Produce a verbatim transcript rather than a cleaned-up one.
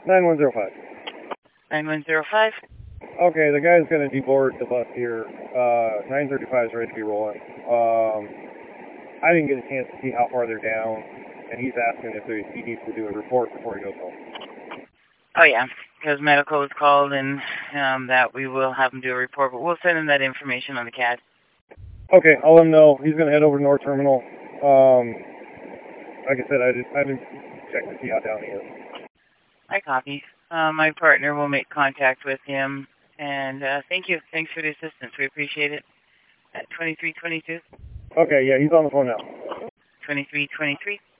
nine one zero five. nine one zero five. Okay, the guy's going to deboard the bus here. Uh, nine thirty-five is ready to be rolling. Um, I didn't get a chance to see how far they're down, and he's asking if he needs to do a report before he goes home. Oh, yeah, because medical was called, and um, that we will have him do a report, but we'll send him that information on the C A D. Okay, I'll let him know. He's going to head over to North Terminal. Um, like I said, I, just, I didn't check to see how down he is. I copy. Uh, my partner will make contact with him, and uh, thank you. Thanks for the assistance. We appreciate it. At twenty-three twenty-two. Okay, yeah, he's on the phone now. twenty-three twenty-three.